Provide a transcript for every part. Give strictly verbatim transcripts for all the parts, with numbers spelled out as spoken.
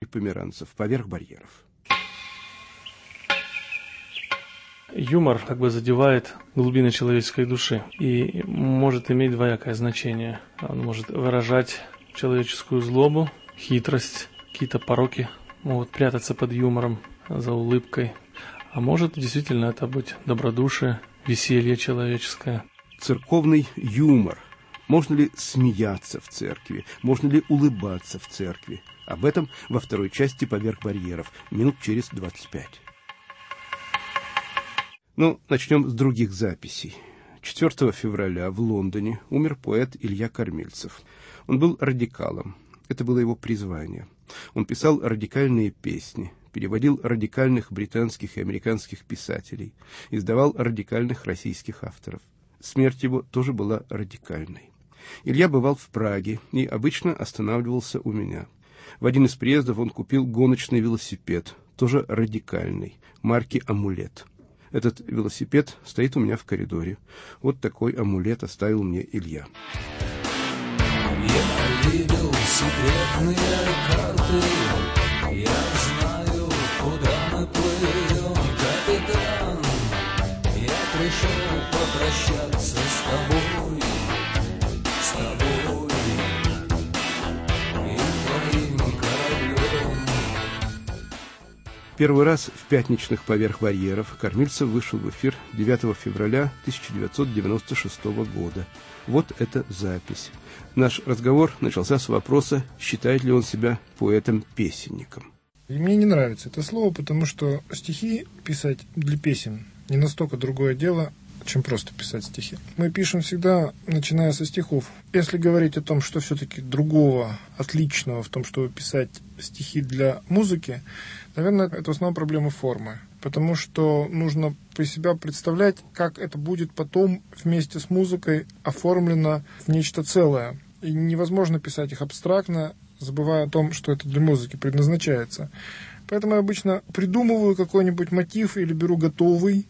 Померанцев «Поверх барьеров». Юмор как бы задевает глубины человеческой души и может иметь двоякое значение. Он может выражать человеческую злобу, хитрость, какие-то пороки могут прятаться под юмором, за улыбкой. А может действительно это быть добродушие, веселье человеческое. Церковный юмор. Можно ли смеяться в церкви? Можно ли улыбаться в церкви? Об этом во второй части «Поверх барьеров», минут через двадцать пять. Ну, начнем с других записей. четвёртого февраля в Лондоне умер поэт Илья Кормильцев. Он был радикалом. Это было его призвание. Он писал радикальные песни, переводил радикальных британских и американских писателей, издавал радикальных российских авторов. Смерть его тоже была радикальной. Илья бывал в Праге и обычно останавливался у меня. В один из приездов он купил гоночный велосипед, тоже радикальный, марки «Амулет». Этот велосипед стоит у меня в коридоре. Вот такой амулет оставил мне Илья. Я видел секретные карты, я знаю, куда мы плывем, капитан. Я пришел попрощаться с тобой, с тобой и твоим кораблем. Первый раз в пятничных «Поверх барьеров» Кормильцев вышел в эфир девятого февраля тысяча девятьсот девяносто шестого года. Вот эта запись. Наш разговор начался с вопроса, считает ли он себя поэтом-песенником. И мне не нравится это слово, потому что стихи писать для песен не настолько другое дело, чем просто писать стихи. Мы пишем всегда, начиная со стихов. Если говорить о том, что все-таки другого, отличного в том, чтобы писать стихи для музыки, наверное, это в основном проблема формы. Потому что нужно при себя представлять, как это будет потом вместе с музыкой оформлено в нечто целое. И невозможно писать их абстрактно, забывая о том, что это для музыки предназначается. Поэтому я обычно придумываю какой-нибудь мотив или беру готовый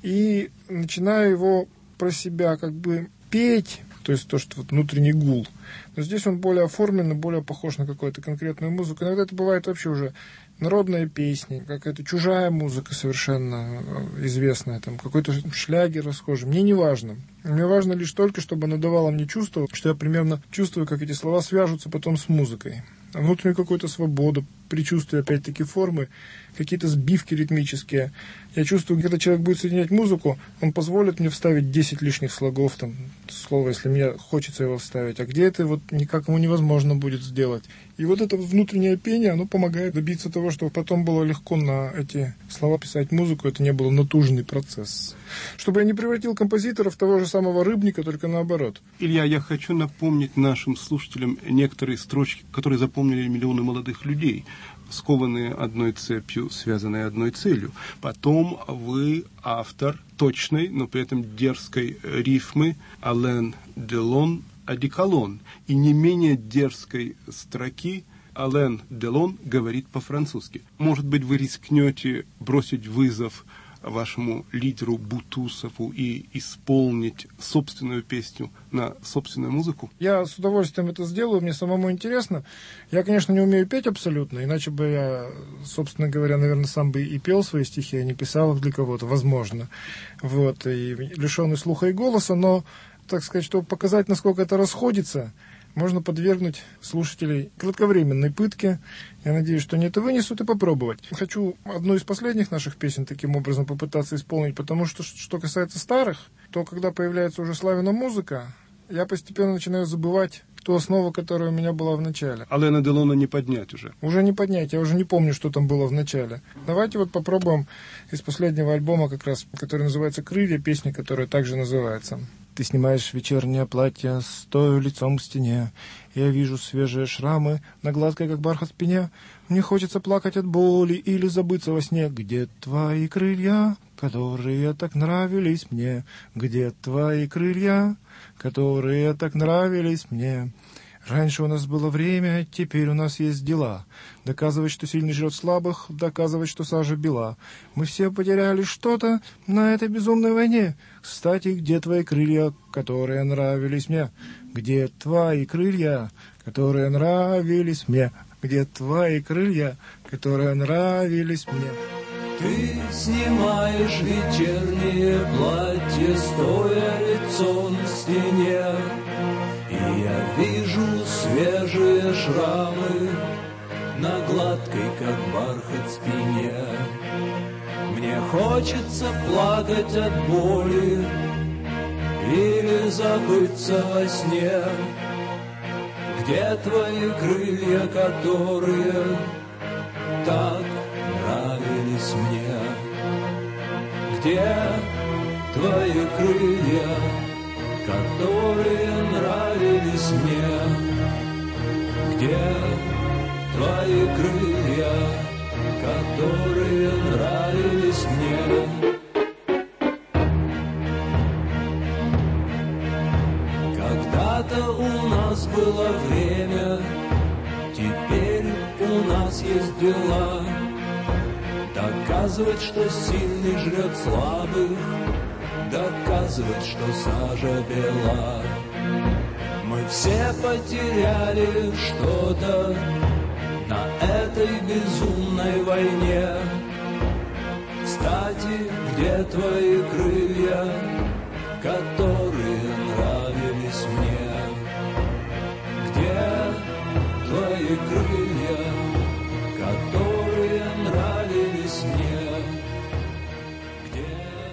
и начинаю его про себя как бы петь, то есть то, что вот внутренний гул. Но здесь он более оформлен, более похож на какую-то конкретную музыку. Иногда это бывает вообще уже народная песня, какая-то чужая музыка совершенно известная, там какой-то шлягер расхожий. Мне не важно. Мне важно лишь только, чтобы она давала мне чувство, что я примерно чувствую, как эти слова свяжутся потом с музыкой. Внутреннюю какую-то свободу, предчувствие опять-таки формы, какие-то сбивки ритмические. Я чувствую, когда человек будет соединять музыку, он позволит мне вставить десять лишних слогов, там, слово, если мне хочется его вставить, а где это вот никак ему невозможно будет сделать. И вот это внутреннее пение, оно помогает добиться того, чтобы потом было легко на эти слова писать музыку, это не был натужный процесс. Чтобы я не превратил композитора в того же самого Рыбника, только наоборот. Илья, я хочу напомнить нашим слушателям некоторые строчки, которые запомнили миллионы молодых людей, скованные одной цепью, связанные одной целью. Потом вы автор точной, но при этом дерзкой рифмы «Ален Делон одеколон». И не менее дерзкой строки «Ален Делон говорит по-французски». Может быть, вы рискнете бросить вызов вашему лидеру Бутусову и исполнить собственную песню на собственную музыку? Я с удовольствием это сделаю, мне самому интересно. Я, конечно, не умею петь абсолютно, иначе бы я, собственно говоря, наверное, сам бы и пел свои стихи, а не писал их для кого-то, возможно. Вот, и лишенный слуха и голоса, но, так сказать, чтобы показать, насколько это расходится, можно подвергнуть слушателей кратковременной пытке. Я надеюсь, что они это вынесут и попробовать. Хочу одну из последних наших песен таким образом попытаться исполнить, потому что, что касается старых, то когда появляется уже славяна музыка, я постепенно начинаю забывать ту основу, которая у меня была в начале. Алена Делона не поднять уже. Уже не поднять, я уже не помню, что там было в начале. Давайте вот попробуем из последнего альбома, как раз, который называется «Крылья», песня, которая также называется. Ты снимаешь вечернее платье, стою лицом к стене. Я вижу свежие шрамы на гладкой, как бархат, спине. Мне хочется плакать от боли или забыться во сне. Где твои крылья, которые так нравились мне? Где твои крылья, которые так нравились мне? Раньше у нас было время, теперь у нас есть дела. Доказывать, что сильный жрет слабых, доказывать, что сажа бела. Мы все потеряли что-то на этой безумной войне. Кстати, где твои крылья, которые нравились мне? Где твои крылья, которые нравились мне? где твои крылья, которые нравились мне. Ты снимаешь вечернее платье, стоя лицом на стене, и я вижу свежие шрамы на гладкой, как бархат, спине. Мне хочется плакать от боли или забыться во сне. Где твои крылья, которые так нравились мне? Где твои крылья, которые нравились мне? Где твои крылья, которые нравились мне? Когда-то у нас было время, теперь у нас есть дела. Доказывать, что сильный жрет слабых, доказывать, что сажа бела. Мы все потеряли что-то на этой безумной войне. Кстати, где твои крылья, которые нравились мне? Где твои крылья, которые нравились мне? Где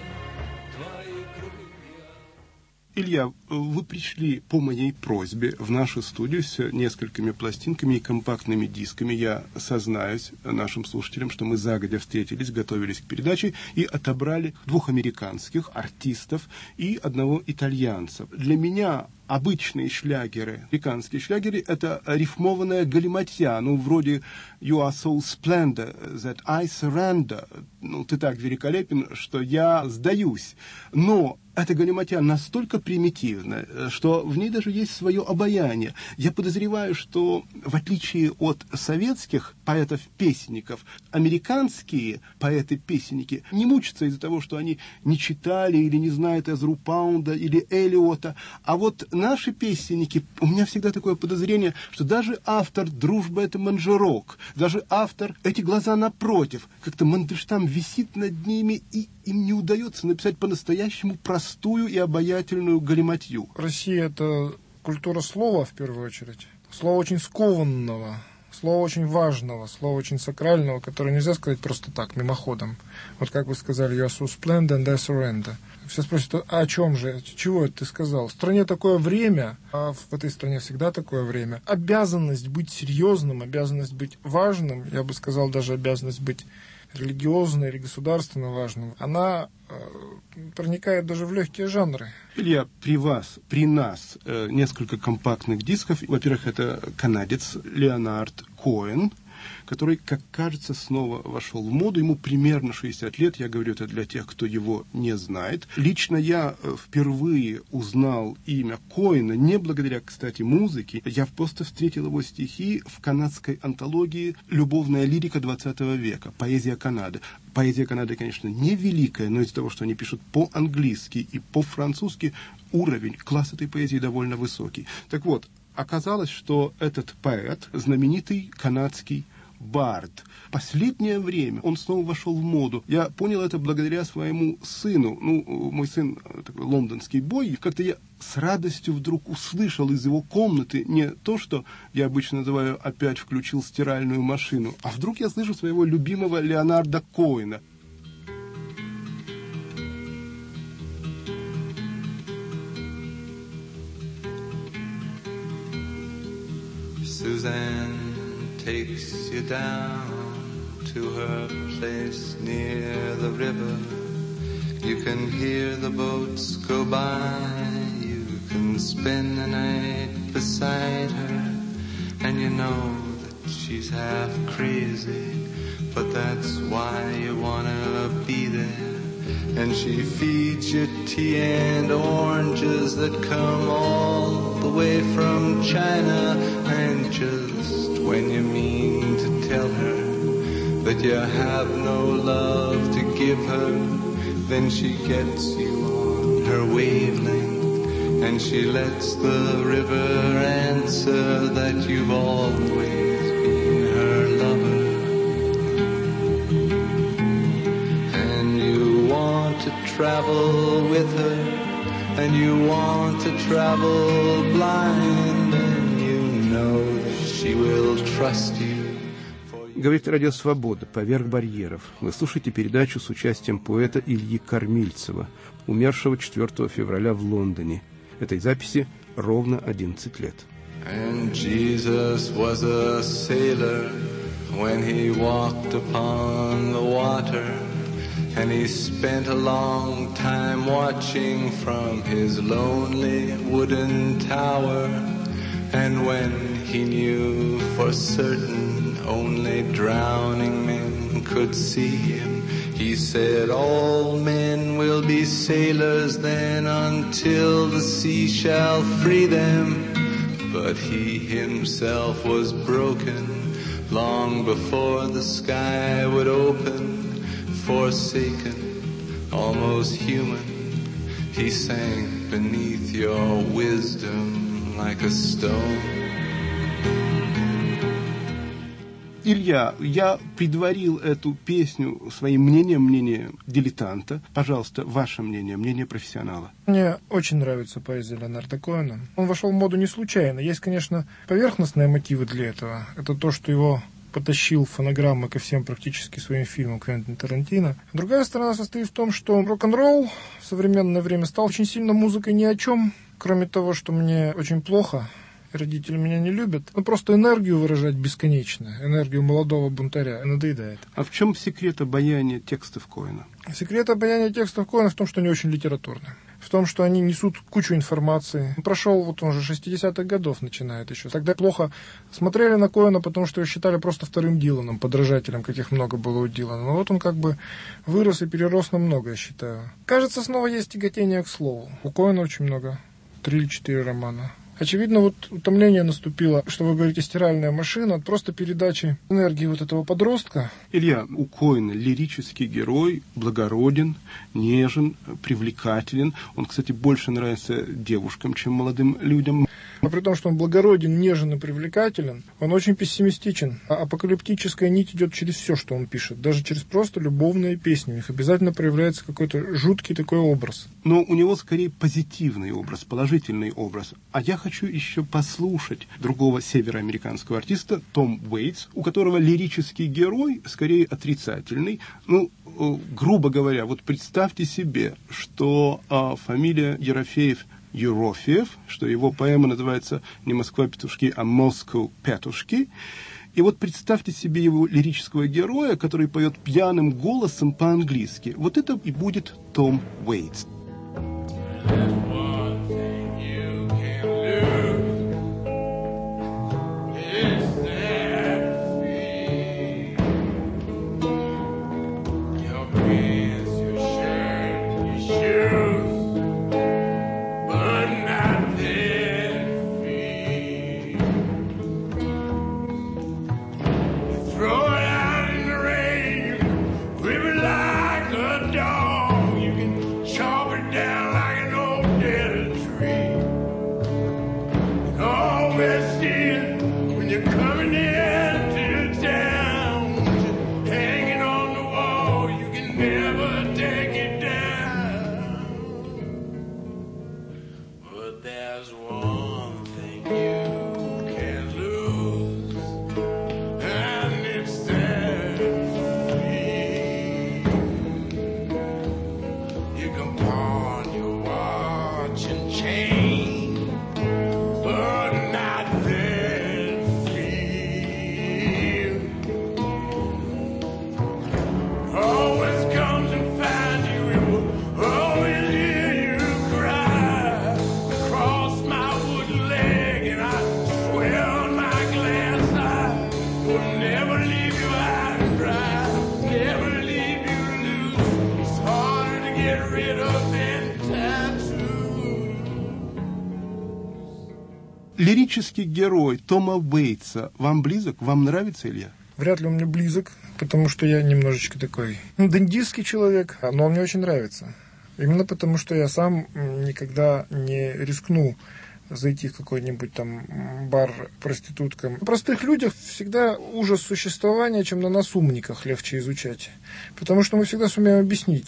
твои крылья? Илья, вы пришли по моей просьбе в нашу студию с несколькими пластинками и компактными дисками. Я сознаюсь нашим слушателям, что мы загодя встретились, готовились к передаче и отобрали двух американских артистов и одного итальянца. Для меня обычные шлягеры, американские шлягеры, это рифмованная галиматья, ну, вроде «You are so splendid that I surrender». Ну, ты так великолепен, что я сдаюсь. Но эта галиматья настолько примитивна, что в ней даже есть свое обаяние. Я подозреваю, что в отличие от советских поэтов-песенников, американские поэты-песенники не мучатся из-за того, что они не читали или не знают Эзру Паунда или Элиота. А вот наши песенники, у меня всегда такое подозрение, что даже автор «Дружба — это манжерок», даже автор «Эти глаза напротив», как-то Мандельштам висит над ними, и им не удается написать по-настоящему простую и обаятельную галиматью. Россия — это культура слова, в первую очередь. Слова очень скованного, слова очень важного, слова очень сакрального, которое нельзя сказать просто так, мимоходом. Вот как вы сказали, «You are so splendid and I surrender». Все спросят, а о чем же, чего это ты сказал? В стране такое время, а в этой стране всегда такое время. Обязанность быть серьезным, обязанность быть важным, я бы сказал, даже обязанность быть религиозной или государственно важным, она э, проникает даже в легкие жанры. Илья, при вас, при нас э, несколько компактных дисков. Во-первых, это канадец Леонард Коэн, который, как кажется, снова вошел в моду. Ему примерно шестьдесят лет. Я говорю это для тех, кто его не знает. Лично я впервые узнал имя Коэна не благодаря, кстати, музыке. Я просто встретил его стихи в канадской антологии «Любовная лирика двадцатого века. Поэзия Канады». Поэзия Канады, конечно, не великая, но из-за того, что они пишут по-английски и по-французски, уровень, класс этой поэзии довольно высокий. Так вот, оказалось, что этот поэт, знаменитый канадский бард. Последнее время он снова вошел в моду. Я понял это благодаря своему сыну. Ну, мой сын такой лондонский бой. Как-то я с радостью вдруг услышал из его комнаты не то, что я обычно называю «опять включил стиральную машину», а вдруг я слышу своего любимого Леонарда Коэна. Suzanne takes you down to her place near the river. You can hear the boats go by. You can spend the night beside her. And you know that she's half crazy, but that's why you wanna be there. And she feeds you tea and oranges that come all the way from China. And just when you mean to tell her that you have no love to give her, then she gets you on her wavelength, and she lets the river answer that you've always been travel with her, and you want to travel blind, and you know that she will trust you. Говорит Радио Свобода, поверх барьеров. Вы слушаете передачу с участием поэта Ильи Кормильцева, умершего четвёртого февраля в Лондоне. Этой записи ровно одиннадцать лет. And Jesus was a sailor when he walked upon the water, and he spent a long time watching from his lonely wooden tower. And when he knew for certain only drowning men could see him, he said, all men will be sailors then until the sea shall free them. But he himself was broken long before the sky would open. Forsaken, almost human, he sank beneath your wisdom like a stone. Илья, я предварил эту песню своим мнением, мнением дилетанта. Пожалуйста, ваше мнение, мнение профессионала. Мне очень нравится поэзия Леонарда Коэна. Он вошел в моду не случайно. Есть, конечно, поверхностные мотивы для этого. Это то, что его потащил фонограммы ко всем практически своим фильмам Квентин Тарантино. Другая сторона состоит в том, что рок-н-ролл в современное время стал очень сильно музыкой ни о чем, кроме того, что мне очень плохо, родители меня не любят. Ну, просто энергию выражать бесконечно, энергию молодого бунтаря надоедает. А в чем секрет обаяния текстов Коэна? Секрет обаяния текстов Коэна в том, что они очень литературны. В том, что они несут кучу информации. Прошел, вот он же шестидесятых годов начинает еще. Тогда плохо смотрели на Коэна, потому что его считали просто вторым Диланом, подражателем, каких много было у Дилана. Но вот он как бы вырос и перерос на много, я считаю. Кажется, снова есть тяготение к слову. У Коэна очень много. Три или четыре романа. Очевидно, вот утомление наступило, что вы говорите, стиральная машина, от просто передачи энергии вот этого подростка. Илья, у Коэна лирический герой, благороден, нежен, привлекателен. Он, кстати, больше нравится девушкам, чем молодым людям. Но при том, что он благороден, нежен и привлекателен, он очень пессимистичен. А апокалиптическая нить идет через все, что он пишет. Даже через просто любовные песни. У них обязательно проявляется какой-то жуткий такой образ. Но у него скорее позитивный образ, положительный образ. А я хочу еще послушать другого североамериканского артиста, Том Уэйтс, у которого лирический герой скорее отрицательный. Ну, грубо говоря, вот представьте себе, что а, фамилия Ерофеев Ерофеев, что его поэма называется не «Москва-петушки», а «Москва-петушки». И вот представьте себе его лирического героя, который поет пьяным голосом по-английски. Вот это и будет Том Уэйтс. Лирический герой Тома Уэйтса вам близок? Вам нравится, Илья? Вряд ли он мне близок, потому что я немножечко такой ну, дендистский человек, но он мне очень нравится. Именно потому, что я сам никогда не рискну зайти в какой-нибудь там бар проституткам. На простых людях всегда ужас существования, чем на нас, умниках, легче изучать. Потому что мы всегда сумеем объяснить.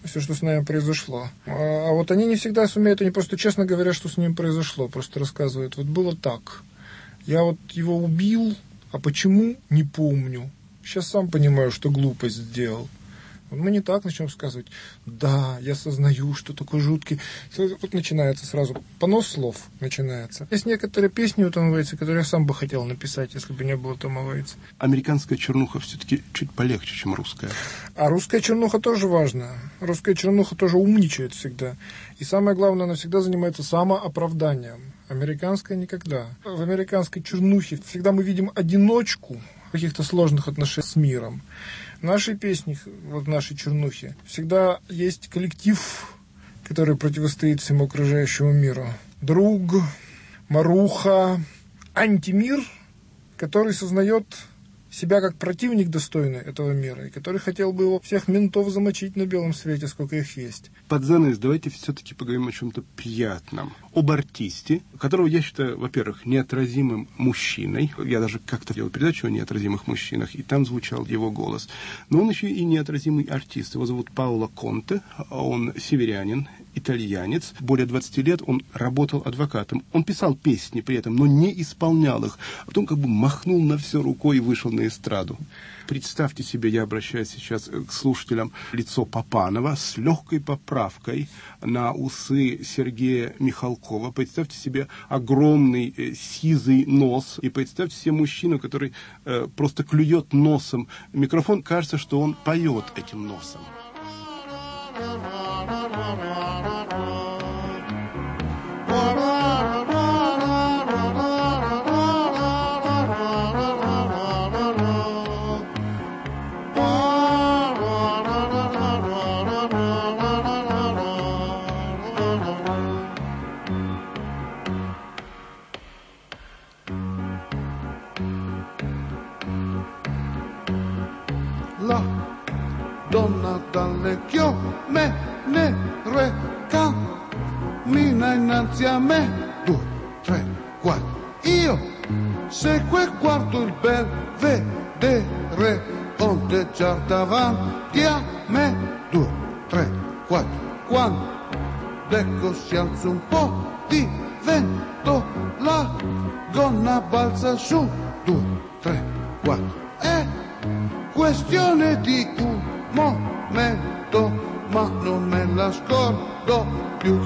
все, что с нами произошло. А, а вот они не всегда сумеют, они просто честно говорят, что с ним произошло, просто рассказывают. Вот было так. Я вот его убил, а почему, не помню. Сейчас сам понимаю, что глупость сделал. Мы не так начнем сказывать. Да, я сознаю, что такой жуткий. Вот начинается сразу. Понос слов начинается. Есть некоторые песни у Тома Вейтса, которые я сам бы хотел написать, если бы не было Тома Вейтса. Американская чернуха все-таки чуть полегче, чем русская. А русская чернуха тоже важна. Русская чернуха тоже умничает всегда. И самое главное, она всегда занимается самооправданием. Американская никогда. В американской чернухе всегда мы видим одиночку в каких-то сложных отношениях с миром. В нашей песне, вот в нашей чернухе, всегда есть коллектив, который противостоит всему окружающему миру. Друг, маруха, антимир, который сознает себя как противник достойный этого мира, и который хотел бы его всех ментов замочить на белом свете, сколько их есть. Под занавес давайте все-таки поговорим о чем-то приятном. Об артисте, которого я считаю, во-первых, неотразимым мужчиной. Я даже как-то делал передачу о неотразимых мужчинах, и там звучал его голос. Но он еще и неотразимый артист. Его зовут Паоло Конте, он северянин, итальянец. Более двадцати лет он работал адвокатом. Он писал песни при этом, но не исполнял их. А потом как бы махнул на все рукой и вышел на эстраду. Представьте себе, я обращаюсь сейчас к слушателям, лицо Папанова с легкой поправкой на усы Сергея Михалкова. Представьте себе огромный э, сизый нос. И представьте себе мужчину, который э, просто клюет носом микрофон. Кажется, что он поет этим носом. La donna dalle chiome nere cammina innanzi a me, due, tre, quattro, io segue e guardo il bel vedere ondeggiar davanti a me, due, tre, quattro, quando ecco si alza un po' di vento, la gonna balza su, due, tre, quattro, e questione di un momento, ma non me la scordo più.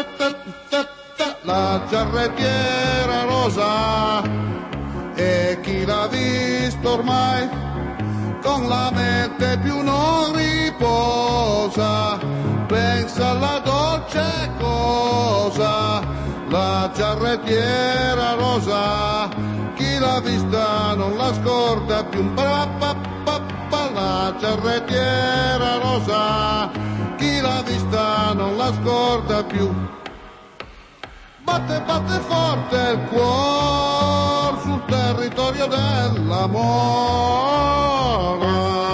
La giarrettiera rosa, e chi l'ha visto ormai con la mente più non riposa, pensa alla dolce cosa. La giarrettiera rosa, chi l'ha vista non la scorda più. La giarrettiera rosa, chi l'ha vista non la scorda più. Batte, batte forte il cuore sul territorio dell'amore.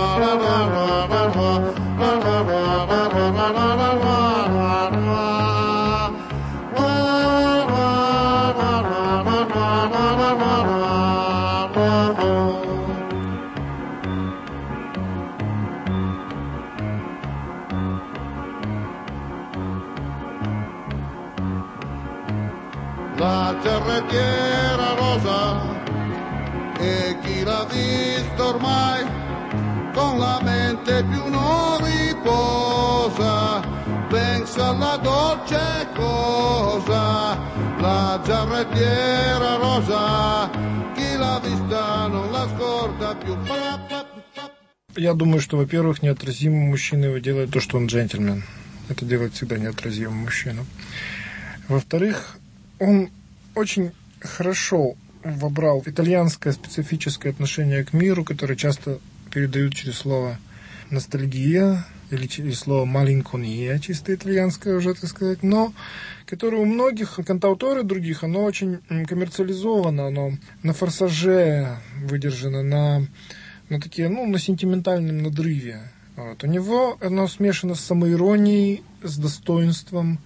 La giarrettiera rosa, e chi l'ha visto ormai con la mente più non riposa, pensa alla dolce cosa. La giarrettiera rosa, chi l'ha vista non la scorda più. Я думаю, что, во-первых, неотразимым мужчиной его делает то, что он джентльмен. Это делает всегда неотразимым мужчину. Во-вторых, он очень хорошо вобрал итальянское специфическое отношение к миру, которое часто передают через слово ностальгия или через слово малинкония, чисто итальянское уже, так сказать, но которое у многих кантауторов других, оно очень коммерциализовано, оно на форсаже выдержано, на, на такие, ну, на сентиментальном надрыве. Вот. У него оно смешано с самоиронией, с достоинством,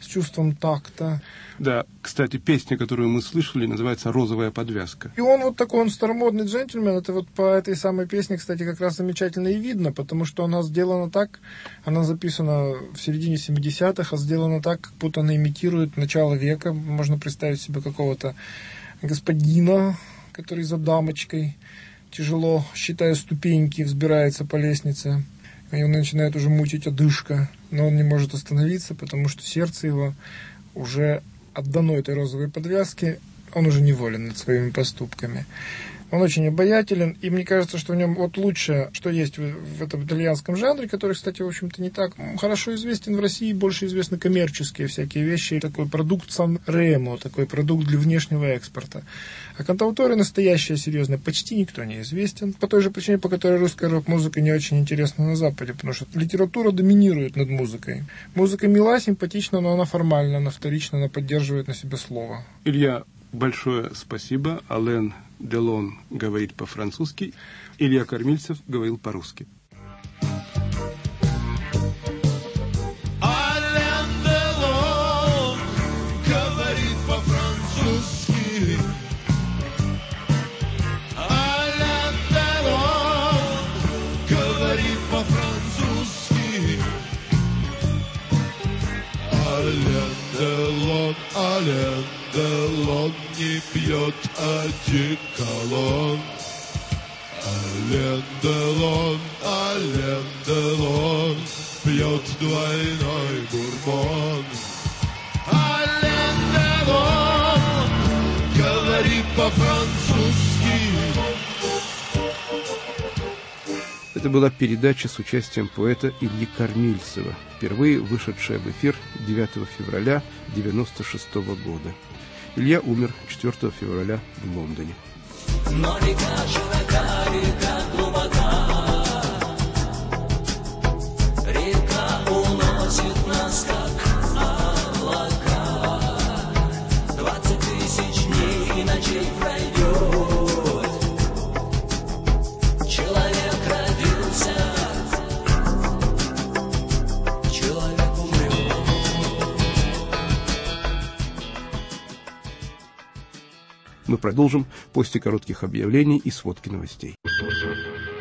с чувством такта. Да, кстати, песня, которую мы слышали, называется «Розовая подвязка». И он вот такой, он старомодный джентльмен. Это вот по этой самой песне, кстати, как раз замечательно и видно, потому что она сделана так, она записана в середине семидесятых, а сделана так, как будто она имитирует начало века. Можно представить себе какого-то господина, который за дамочкой, тяжело, считая ступеньки, взбирается по лестнице. И он начинает уже мучить одышка, но он не может остановиться, потому что сердце его уже отдано этой розовой подвязке, он уже неволен над своими поступками. Он очень обаятелен, и мне кажется, что в нем вот лучшее, что есть в, в этом итальянском жанре, который, кстати, в общем-то, не так хорошо известен в России, больше известны коммерческие всякие вещи, такой продукт Сан-Ремо, такой продукт для внешнего экспорта. А кантауторы настоящие, серьезные, почти никто не известен, по той же причине, по которой русская рок-музыка не очень интересна на Западе, потому что литература доминирует над музыкой. Музыка мила, симпатична, но она формальна, она вторична, она поддерживает на себе слово. Илья, большое спасибо. Ален Делон говорит по-французски, Илья Кормильцев говорил по-русски. Ален Делон говорит по-французски. Ален Делон говорит по-французски. Ален Делон, Ален Делон не пьет одеколон. Ален Делон, Ален Делон пьет двойной бурбон. Ален Делон говорит по-французски. Это была передача с участием поэта Ильи Кормильцева, впервые вышедшая в эфир девятого февраля девяносто шестого года. Илья умер четвертого февраля в Лондоне. Но река широка, река глубока, река уносит нас, как облака. Двадцать тысяч дней и ночей пройдет, человек родился, человек умрет. Мы продолжим после коротких объявлений и сводки новостей.